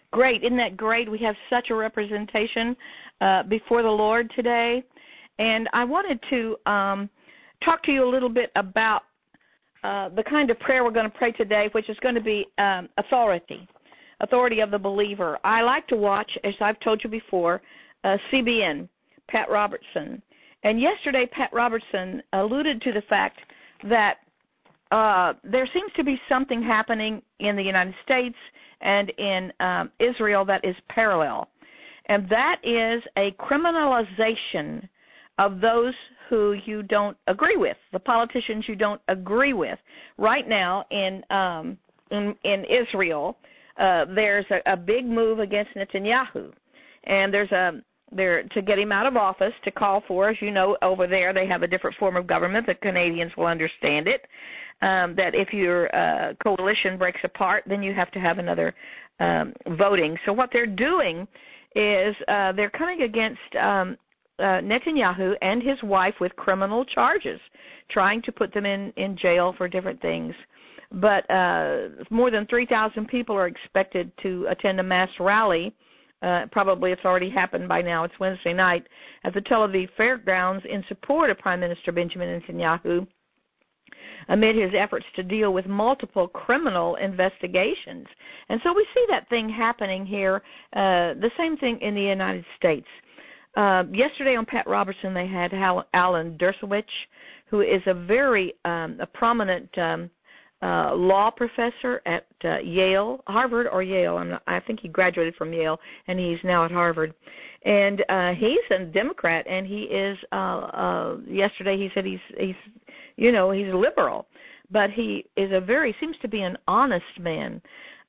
Great. Isn't that great? We have such a representation before the Lord today. And I wanted to talk to you a little bit about the kind of prayer we're going to pray today, which is going to be authority of the believer. I like to watch, as I've told you before, CBN, Pat Robertson. And yesterday, Pat Robertson alluded to the fact that there seems to be something happening in the United States and in Israel that is parallel. And that is a criminalization of those who you don't agree with, the politicians you don't agree with. Right now in Israel, there's a big move against Netanyahu, and there's to get him out of office, to call for, as you know, over there they have a different form of government. The Canadians will understand it, that if your coalition breaks apart, then you have to have another voting. So what they're doing is they're coming against Netanyahu and his wife with criminal charges, trying to put them in jail for different things. But more than 3,000 people are expected to attend a mass rally. Probably it's already happened by now. It's Wednesday night at the Tel Aviv Fairgrounds in support of Prime Minister Benjamin Netanyahu amid his efforts to deal with multiple criminal investigations. And so we see that thing happening here, the same thing in the United States. Yesterday on Pat Robertson, they had Alan Dershowitz, who is a very a prominent law professor at Yale, Harvard or Yale. I think he graduated from Yale, and he's now at Harvard. And he's a Democrat, and he is. Yesterday, he said he's liberal, but he is seems to be an honest man.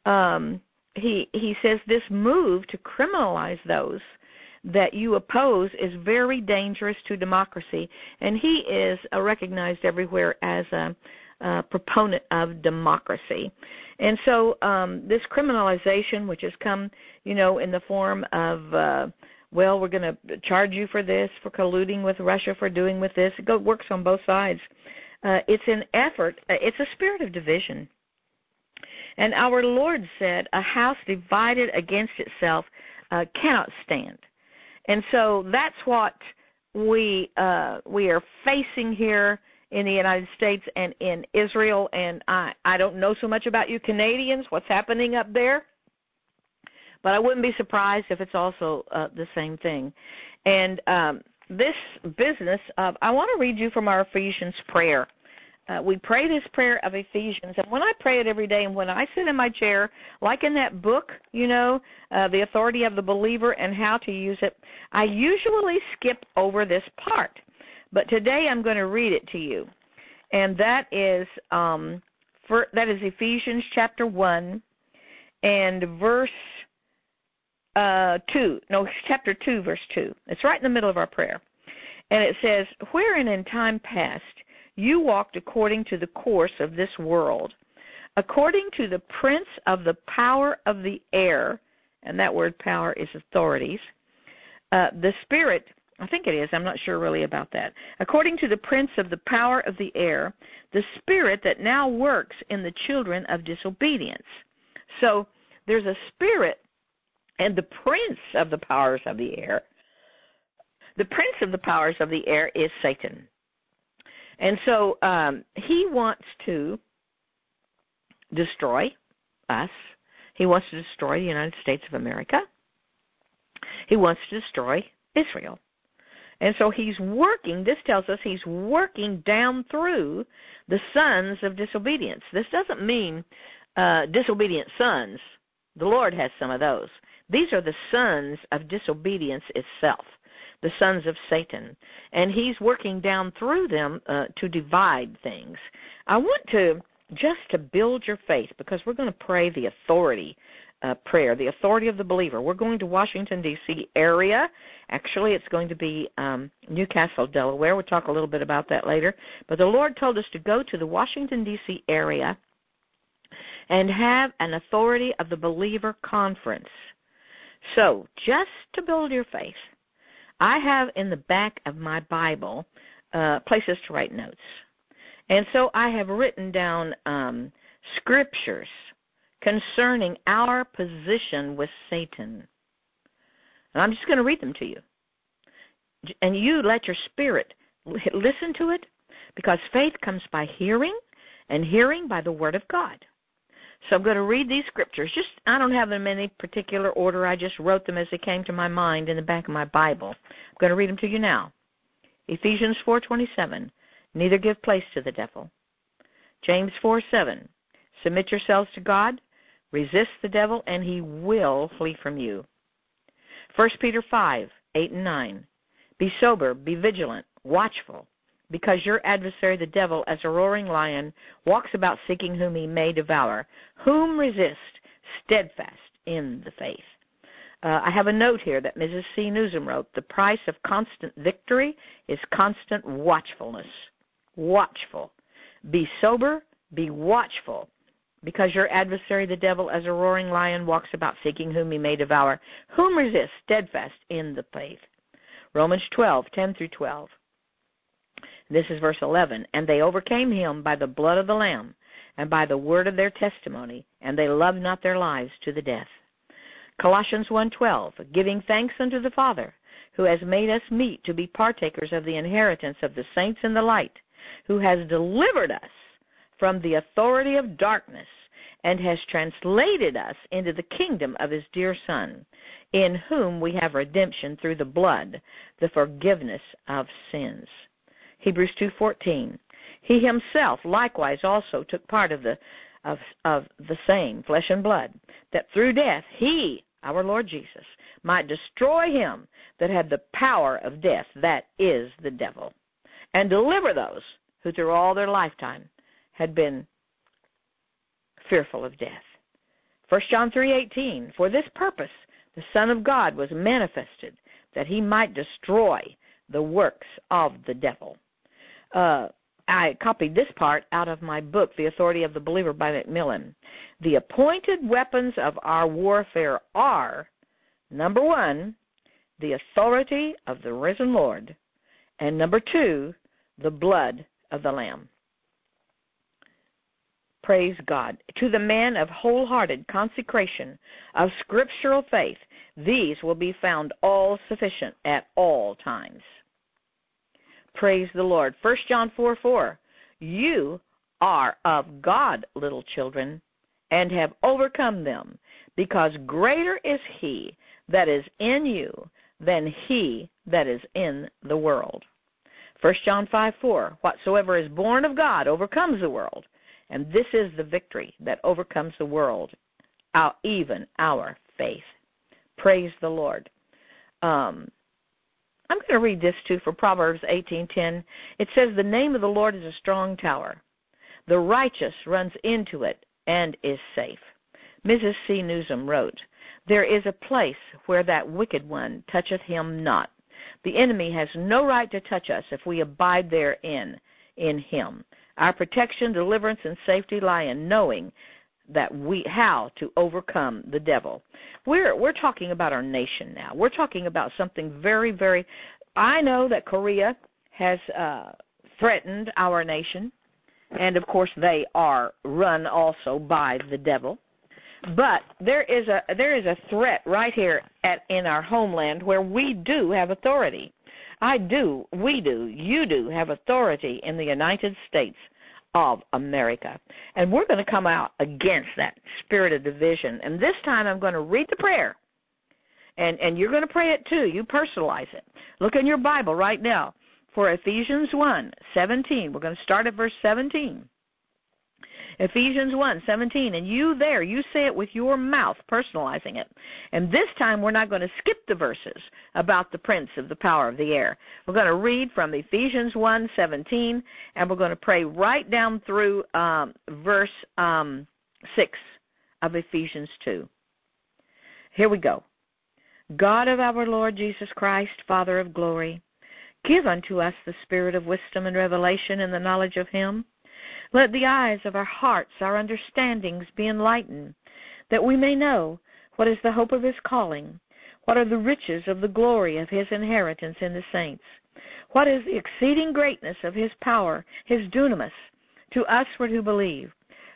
He says this move to criminalize those that you oppose is very dangerous to democracy, and he is recognized everywhere as a proponent of democracy. And so this criminalization, which has come, in the form of, we're going to charge you for this, for colluding with Russia, for doing with this. It works on both sides. It's an effort. It's a spirit of division. And our Lord said, a house divided against itself cannot stand. And so that's what we are facing here in the United States and in Israel. And I don't know so much about you Canadians, what's happening up there, but I wouldn't be surprised if it's also the same thing. And this business of, I want to read you from our Ephesians prayer. We pray this prayer of Ephesians, and when I pray it every day, and when I sit in my chair, like in that book, The Authority of the Believer and How to Use It, I usually skip over this part. But today I'm going to read it to you, and that is Ephesians chapter 1 and verse 2. No, chapter 2, verse 2. It's right in the middle of our prayer. And it says, wherein in time past you walked according to the course of this world, according to the prince of the power of the air, and that word power is authorities, the spirit, I think it is, I'm not sure really about that, according to the prince of the power of the air, the spirit that now works in the children of disobedience. So there's a spirit, and the prince of the powers of the air, the prince of the powers of the air is Satan. And so he wants to destroy us. He wants to destroy the United States of America. He wants to destroy Israel. And so he's working, this tells us he's working down through the sons of disobedience. This doesn't mean disobedient sons. The Lord has some of those. These are the sons of disobedience itself, the sons of Satan. And he's working down through them to divide things. I want to, just to build your faith, because we're going to pray the authority prayer, the authority of the believer. We're going to Washington, D.C. area. Actually, it's going to be Newcastle, Delaware. We'll talk a little bit about that later. But the Lord told us to go to the Washington, D.C. area and have an authority of the believer conference. So, just to build your faith, I have in the back of my Bible places to write notes. And so I have written down scriptures concerning our position with Satan. And I'm just going to read them to you. And you let your spirit listen to it, because faith comes by hearing, and hearing by the Word of God. So I'm going to read these scriptures. I don't have them in any particular order. I just wrote them as they came to my mind in the back of my Bible. I'm going to read them to you now. Ephesians 4:27, neither give place to the devil. James 4:7, submit yourselves to God, resist the devil, and he will flee from you. 1 Peter 5:8 and 9, be sober, be vigilant, watchful, because your adversary, the devil, as a roaring lion, walks about seeking whom he may devour. Whom resist, steadfast in the faith. I have a note here that Mrs. C. Newsom wrote, the price of constant victory is constant watchfulness. Watchful. Be sober, be watchful, because your adversary, the devil, as a roaring lion, walks about seeking whom he may devour. Whom resist, steadfast in the faith. Romans 12:10 through 12. This is verse 11. And they overcame him by the blood of the Lamb and by the word of their testimony, and they loved not their lives to the death. Colossians 1:12, giving thanks unto the Father, who has made us meet to be partakers of the inheritance of the saints in the light, who has delivered us from the authority of darkness and has translated us into the kingdom of his dear Son, in whom we have redemption through the blood, the forgiveness of sins. Hebrews 2:14. He himself likewise also took part of the same flesh and blood, that through death he, our Lord Jesus, might destroy him that had the power of death, that is the devil, and deliver those who through all their lifetime had been fearful of death. 1 John 3:18. For this purpose the Son of God was manifested, that he might destroy the works of the devil. I copied this part out of my book, The Authority of the Believer by Macmillan. The appointed weapons of our warfare are, number 1, the authority of the risen Lord, and number 2, the blood of the Lamb. Praise God. To the man of wholehearted consecration, of scriptural faith, these will be found all sufficient at all times. Praise the Lord. 1 John 4:4, you are of God, little children, and have overcome them, because greater is he that is in you than he that is in the world. 1 John 5:4, whatsoever is born of God overcomes the world, and this is the victory that overcomes the world, even our faith. Praise the Lord. I'm going to read this, too, for Proverbs 18:10. It says, the name of the Lord is a strong tower. The righteous runs into it and is safe. Mrs. C. Newsom wrote, there is a place where that wicked one toucheth him not. The enemy has no right to touch us if we abide therein, in him. Our protection, deliverance, and safety lie in knowing that how to overcome the devil. We're talking about our nation now. We're talking about something very, very, I know that Korea has threatened our nation, and of course they are run also by the devil. But there is a threat right here in our homeland where we do have authority. We do, you do have authority in the United States of America. And we're going to come out against that spirit of division. And this time I'm going to read the prayer. And you're going to pray it too. You personalize it. Look in your Bible right now for Ephesians 1:17. We're going to start at verse 17. Ephesians 1:17, and you say it with your mouth, personalizing it. And this time we're not going to skip the verses about the prince of the power of the air. We're going to read from Ephesians 1:17, and we're going to pray right down through verse 6 of Ephesians 2. Here we go. God of our Lord Jesus Christ, Father of glory, give unto us the spirit of wisdom and revelation in the knowledge of him. Let the eyes of our hearts, our understandings be enlightened, that we may know what is the hope of his calling, what are the riches of the glory of his inheritance in the saints, what is the exceeding greatness of his power, his dunamis, to us who believe,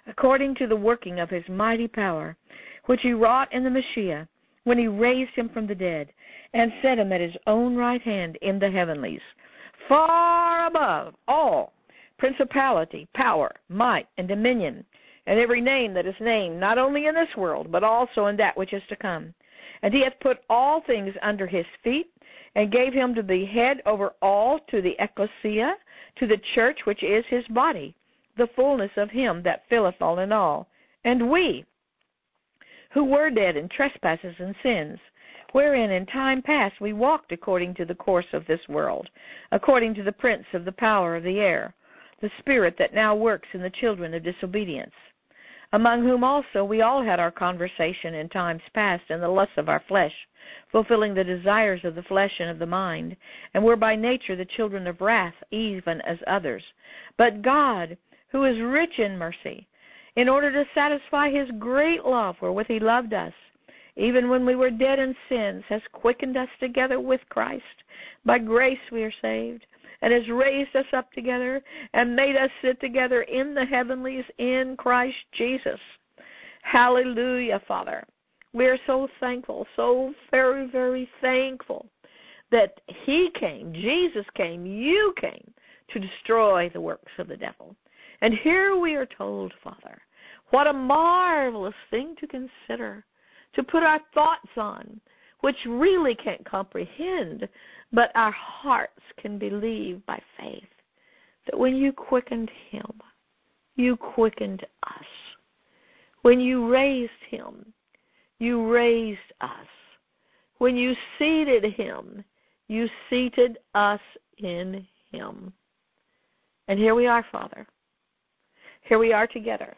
according to the working of his mighty power, which he wrought in the Messiah, when he raised him from the dead, and set him at his own right hand in the heavenlies, far above all principality, power, might, and dominion, and every name that is named, not only in this world, but also in that which is to come. And he hath put all things under his feet, and gave him to be head over all, to the ecclesia, to the church, which is his body, the fullness of him that filleth all in all. And we, who were dead in trespasses and sins, wherein in time past we walked according to the course of this world, according to the prince of the power of the air, the spirit that now works in the children of disobedience, among whom also we all had our conversation in times past in the lusts of our flesh, fulfilling the desires of the flesh and of the mind, and were by nature the children of wrath, even as others. But God, who is rich in mercy, in order to satisfy his great love wherewith he loved us, even when we were dead in sins, has quickened us together with Christ. By grace we are saved, and has raised us up together, and made us sit together in the heavenlies in Christ Jesus. Hallelujah, Father. We are so thankful, so very, very thankful that he came, Jesus came, you came to destroy the works of the devil. And here we are told, Father, what a marvelous thing to consider, to put our thoughts on, which really can't comprehend, but our hearts can believe by faith, that when you quickened him, you quickened us. When you raised him, you raised us. When you seated him, you seated us in him. And here we are, Father. Here we are together.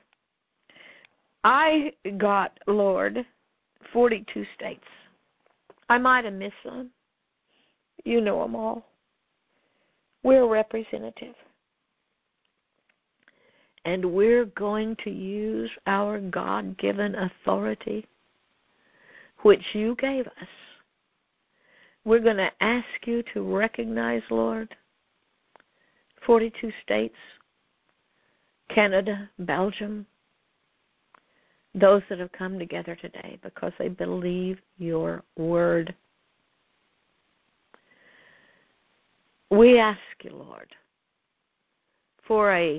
I got, Lord, 42 states. I might have missed some. You know them all. We're representative. And we're going to use our God-given authority, which you gave us. We're going to ask you to recognize, Lord, 42 states, Canada, Belgium, those that have come together today because they believe your word. We ask you, Lord, for an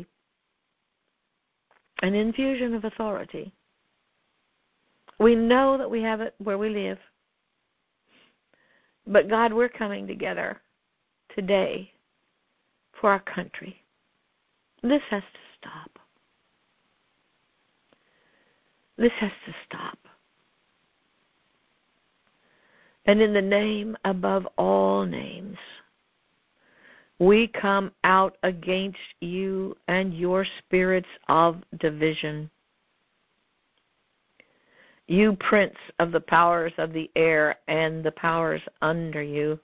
infusion of authority. We know that we have it where we live. But, God, we're coming together today for our country. This has to stop. This has to stop. And in the name above all names, we come out against you and your spirits of division. You prince of the powers of the air and the powers under you.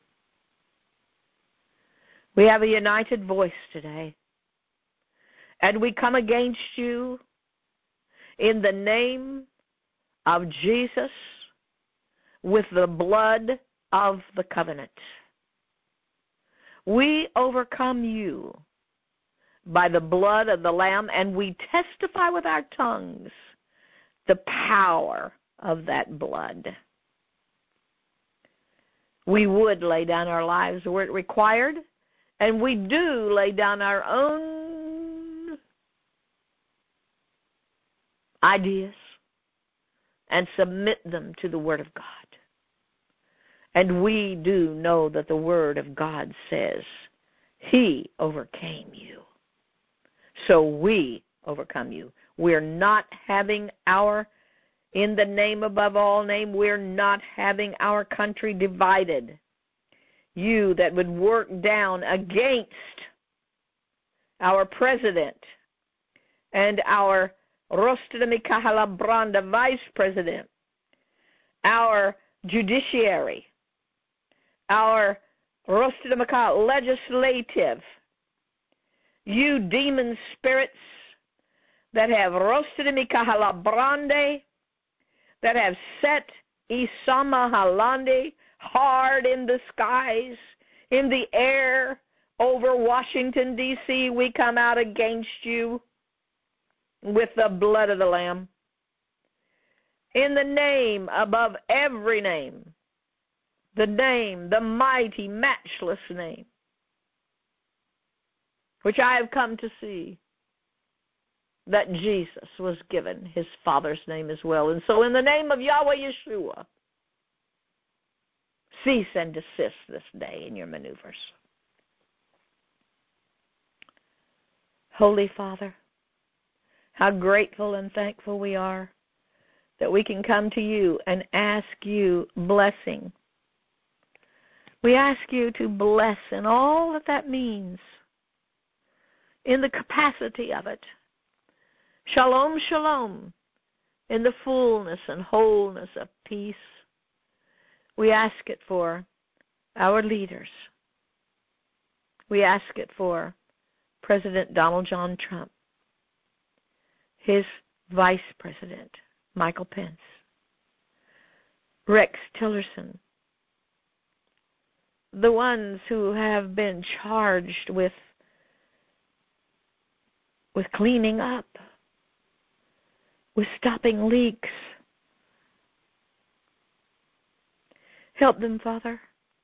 We have a united voice today. And we come against you in the name of Jesus with the blood of the covenant. We overcome you by the blood of the Lamb, and we testify with our tongues the power of that blood. We would lay down our lives were it required, and we do lay down our own ideas and submit them to the Word of God. And we do know that the Word of God says, He overcame you. So we overcome you. We're not having in the name above all name, we're not having our country divided. You that would work down against our president and our Rostra Mikaela Branda vice president, our judiciary, our Rostra Mikaela legislative, you demon spirits that have Rostra Mikaela Brande, that have set Isama Halandi hard in the skies, in the air, over Washington, D.C., we come out against you. with the blood of the Lamb. In the name above every name, the name, the mighty, matchless name, which I have come to see, that Jesus was given his Father's name as well. And so in the name of Yahweh Yeshua, cease and desist this day in your maneuvers. Holy Father, how grateful and thankful we are that we can come to you and ask you blessing. We ask you to bless in all that that means, in the capacity of it. Shalom, shalom, in the fullness and wholeness of peace. We ask it for our leaders. We ask it for President Donald John Trump, his Vice President, Michael Pence, Rex Tillerson, the ones who have been charged with cleaning up, with stopping leaks. Help them, Father.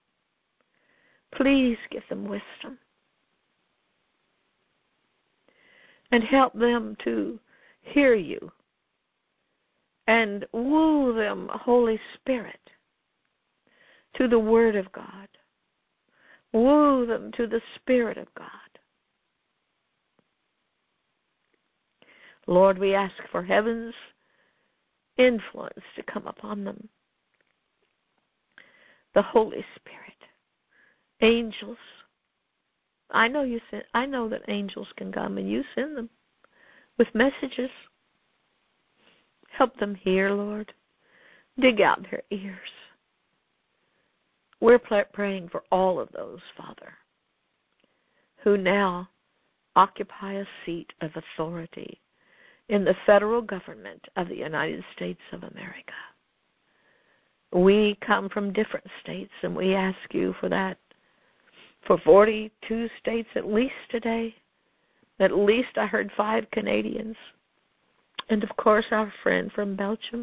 Please give them wisdom. And help them to hear you. And woo them, Holy Spirit, to the Word of God. Woo them to the Spirit of God. Lord, we ask for heaven's influence to come upon them. The Holy Spirit, angels. I know that angels can come, and you send them with messages. Help them hear, Lord. Dig out their ears. We're praying for all of those, Father, who now occupy a seat of authority in the federal government of the United States of America. We come from different states, and we ask you for that. For 42 states at least today. At least I heard 5 Canadians. And, of course, our friend from Belgium.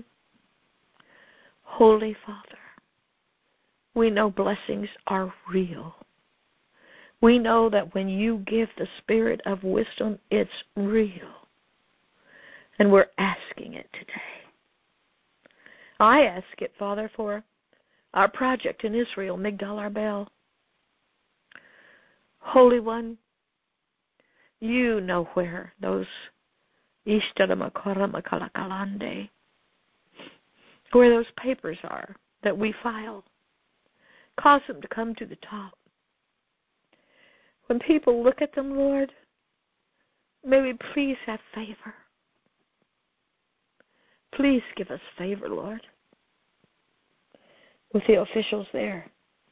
Holy Father, we know blessings are real. We know that when you give the spirit of wisdom, it's real. And we're asking it today. I ask it, Father, for our project in Israel, Migdal Arbel. Holy One, you know where those where those papers are that we file. Cause them to come to the top. When people look at them, Lord, may we please have favor. Please give us favor, Lord, with the officials there.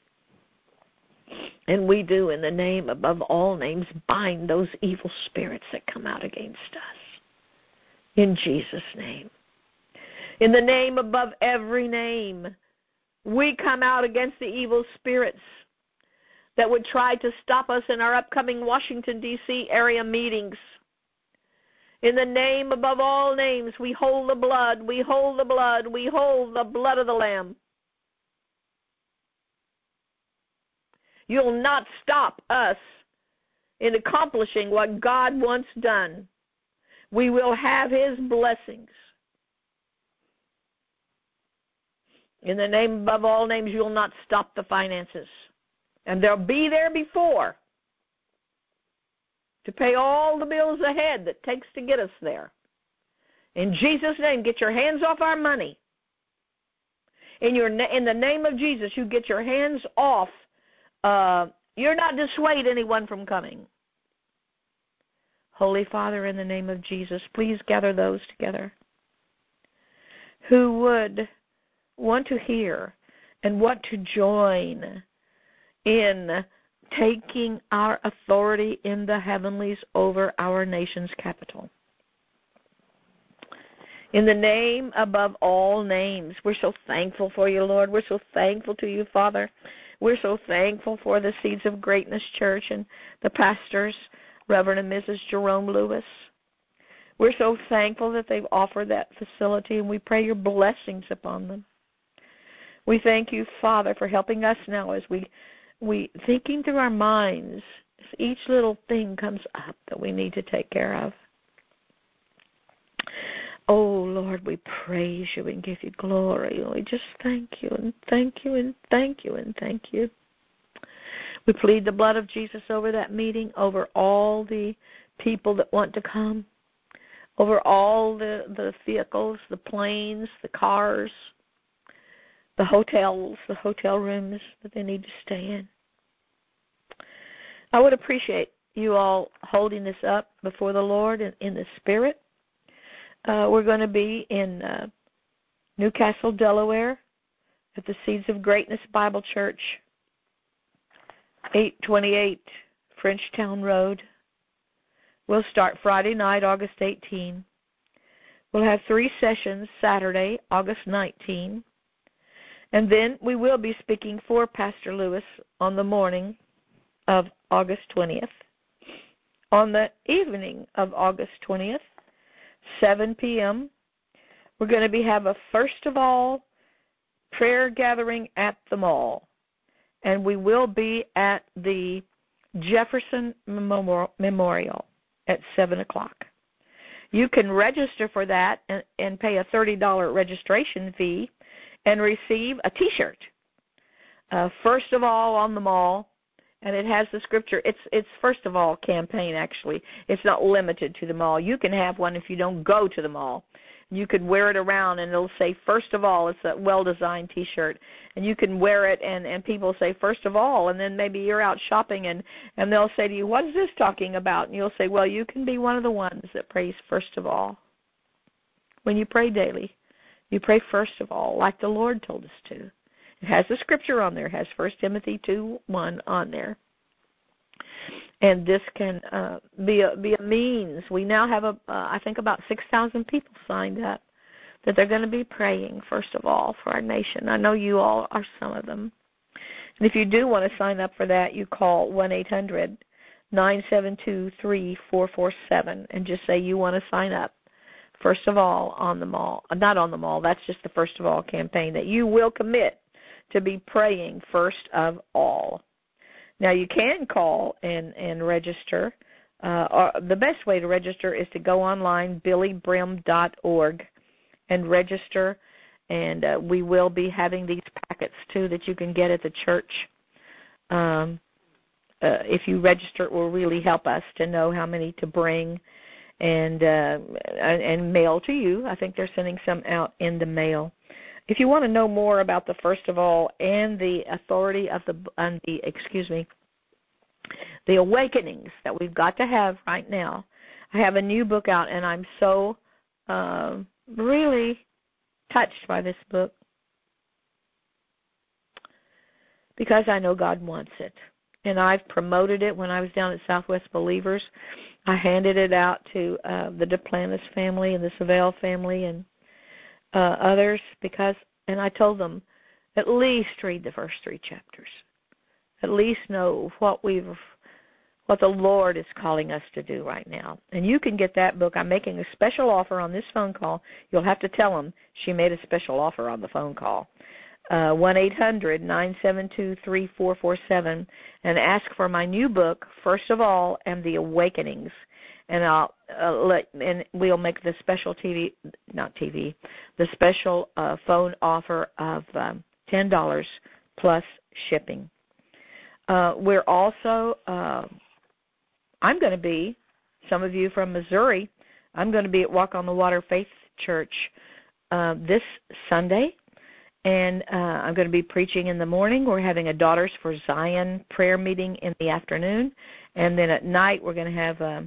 And we do, in the name above all names, bind those evil spirits that come out against us. In Jesus' name. In the name above every name, we come out against the evil spirits that would try to stop us in our upcoming Washington, D.C. area meetings. In the name above all names, we hold the blood, we hold the blood, we hold the blood of the Lamb. You'll not stop us in accomplishing what God wants done. We will have his blessings. In the name above all names, you'll not stop the finances. And they'll be there before to pay all the bills ahead that takes to get us there. In Jesus' name, get your hands off our money. In the name of Jesus, you get your hands off. You're not dissuade anyone from coming. Holy Father, in the name of Jesus, please gather those together who would want to hear and want to join in taking our authority in the heavenlies over our nation's capital. In the name above all names, we're so thankful for you, Lord. We're so thankful to you, Father. We're so thankful for the Seeds of Greatness Church and the pastors, Reverend and Mrs. Jerome Lewis. We're so thankful that they've offered that facility, and we pray your blessings upon them. We thank you, Father, for helping us now as we thinking through our minds, as each little thing comes up that we need to take care of. Oh, Lord, we praise you and give you glory. We just thank you and thank you and thank you and thank you. We plead the blood of Jesus over that meeting, over all the people that want to come, over all the vehicles, the planes, the cars, the hotels, the hotel rooms that they need to stay in. I would appreciate you all holding this up before the Lord in the Spirit. We're going to be in Newcastle, Delaware, at the Seeds of Greatness Bible Church, 828 Frenchtown Road. We'll start Friday night, August 18. We'll have 3 sessions Saturday, August 19. And then we will be speaking for Pastor Lewis on the morning of August 20th. On the evening of August 20th, 7 p.m., we're going to have a first of all prayer gathering at the mall. And we will be at the Jefferson Memorial at 7 o'clock. You can register for that and pay a $30 registration fee and receive a T-shirt. First of all on the mall, and it has the scripture. It's first of all campaign, actually. It's not limited to the mall. You can have one if you don't go to the mall. You could wear it around, and it'll say first of all. It's a well-designed T-shirt, and you can wear it, and people say first of all, and then maybe you're out shopping, and they'll say to you, what is this talking about? And you'll say, well, you can be one of the ones that prays first of all. When you pray daily, you pray first of all, like the Lord told us to. It has the scripture on there. It has 1 Timothy 2:1 on there. And this can be a means. We now have, I think, about 6,000 people signed up that they're going to be praying, first of all, for our nation. I know you all are some of them. And if you do want to sign up for that, you call 1-800-972-3447 and just say you want to sign up. First of all, on the mall. Not on the mall. That's just the first of all campaign, that you will commit to be praying first of all. Now, you can call and register. The best way to register is to go online, billybrim.org, and register. And we will be having these packets, too, that you can get at the church. If you register, it will really help us to know how many to bring and mail to you. I think they're sending some out in the mail. If you want to know more about the first of all and the authority of the awakenings that we've got to have right now, I have a new book out, and I'm so really touched by this book because I know God wants it. And I've promoted it when I was down at Southwest Believers. I handed it out to the Duplantis family and the Savelle family and others and I told them, at least read the first 3 chapters. At least know what the Lord is calling us to do right now. And you can get that book. I'm making a special offer on this phone call. You'll have to tell them she made a special offer on the phone call. 1-800-972-3447 and ask for my new book, First of All, and the Awakenings. And we'll make the special the special phone offer of $10 plus shipping. We're also, I'm going to be, some of you from Missouri, I'm going to be at Walk on the Water Faith Church this Sunday. And I'm going to be preaching in the morning. We're having a Daughters for Zion prayer meeting in the afternoon. And then at night we're going to have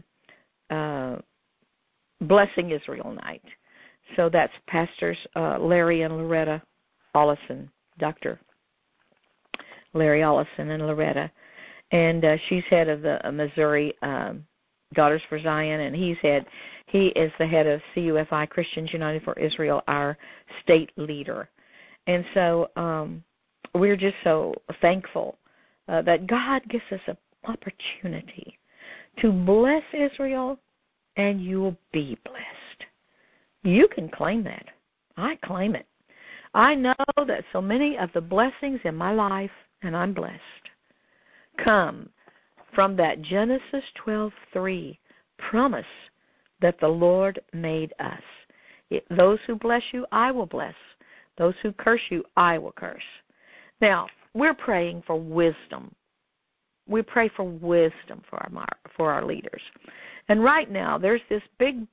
Blessing Israel night. So that's Pastors Larry and Loretta Ollison, Dr. Larry Ollison and Loretta. And she's head of the Missouri Daughters for Zion, and he is the head of CUFI, Christians United for Israel, our state leader. And so we're just so thankful that God gives us an opportunity to bless Israel and you will be blessed. You can claim that. I claim it. I know that so many of the blessings in my life, and I'm blessed, come from that Genesis 12:3 promise that the Lord made us. Those who bless you, I will bless. Those who curse you, I will curse. Now, we're praying for wisdom. We pray for wisdom for our leaders. And right now, there's this big,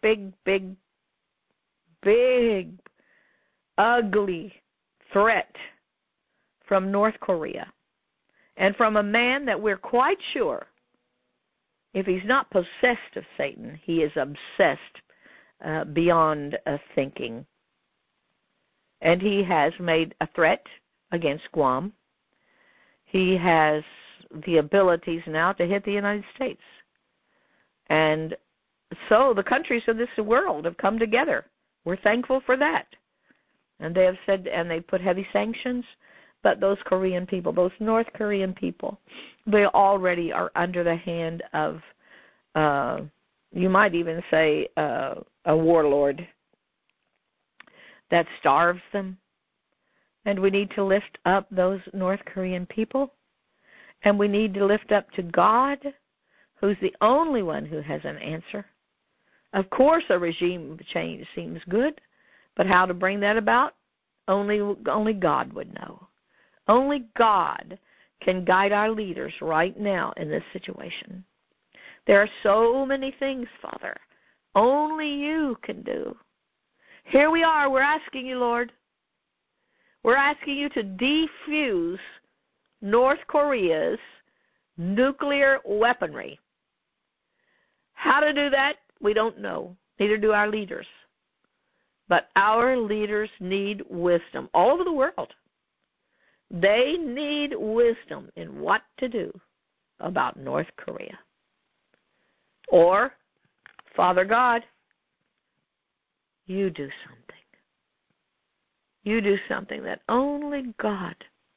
ugly threat from North Korea, and from a man that we're quite sure, if he's not possessed of Satan, he is obsessed beyond thinking. And he has made a threat against Guam. He has the abilities now to hit the United States. And so the countries of this world have come together. We're thankful for that. And they have said, and they put heavy sanctions, but those Korean people, those North Korean people, they already are under the hand of, you might even say, a warlord that starves them. And we need to lift up those North Korean people. And we need to lift up to God, who's the only one who has an answer. Of course, a regime change seems good, but how to bring that about, only God would know. Only God can guide our leaders right now in this situation. There are so many things, Father, only you can do. Here we are. We're asking you, Lord. We're asking you to defuse North Korea's nuclear weaponry. How to do that, we don't know. Neither do our leaders. But our leaders need wisdom all over the world. They need wisdom in what to do about North Korea. Or, Father God, you do something. You do something that only God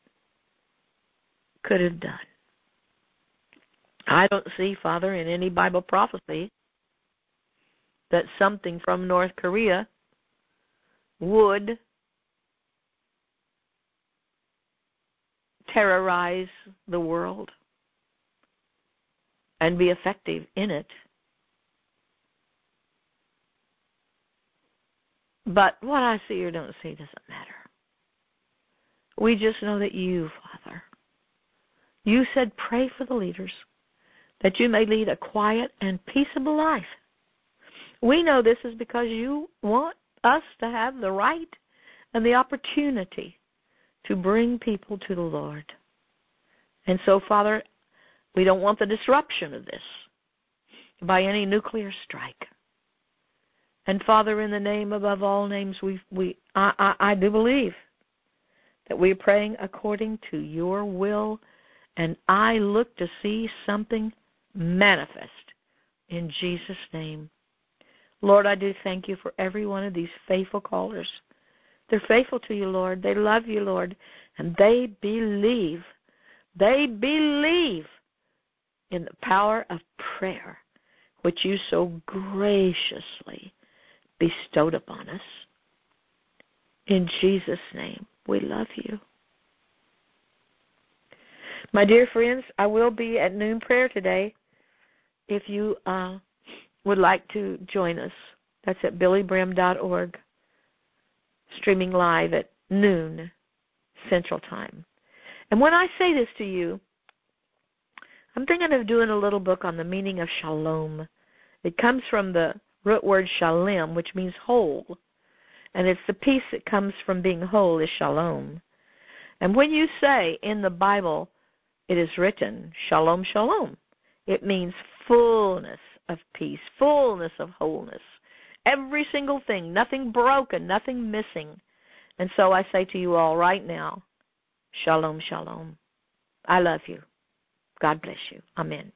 could have done. I don't see, Father, in any Bible prophecy that something from North Korea would terrorize the world and be effective in it. But what I see or don't see doesn't matter. We just know that you, Father, you said pray for the leaders, that you may lead a quiet and peaceable life. We know this is because you want us to have the right and the opportunity to bring people to the Lord. And so, Father, we don't want the disruption of this by any nuclear strike. And Father, in the name above all names, I do believe that we're praying according to your will, and I look to see something manifest in Jesus' name. Lord, I do thank you for every one of these faithful callers. They're faithful to you, Lord. They love you, Lord, and they believe. They believe in the power of prayer, which you so graciously bestowed upon us. In Jesus' name, we love you. My dear friends, I will be at noon prayer today. If you would like to join us, that's at billybrim.org, streaming live at noon Central Time. And when I say this to you, I'm thinking of doing a little book on the meaning of shalom. It comes from the root word shalem, which means whole. And it's the peace that comes from being whole is shalom. And when you say in the Bible, it is written, shalom, shalom, it means fullness of peace, fullness of wholeness. Every single thing, nothing broken, nothing missing. And so I say to you all right now, shalom, shalom. I love you. God bless you. Amen.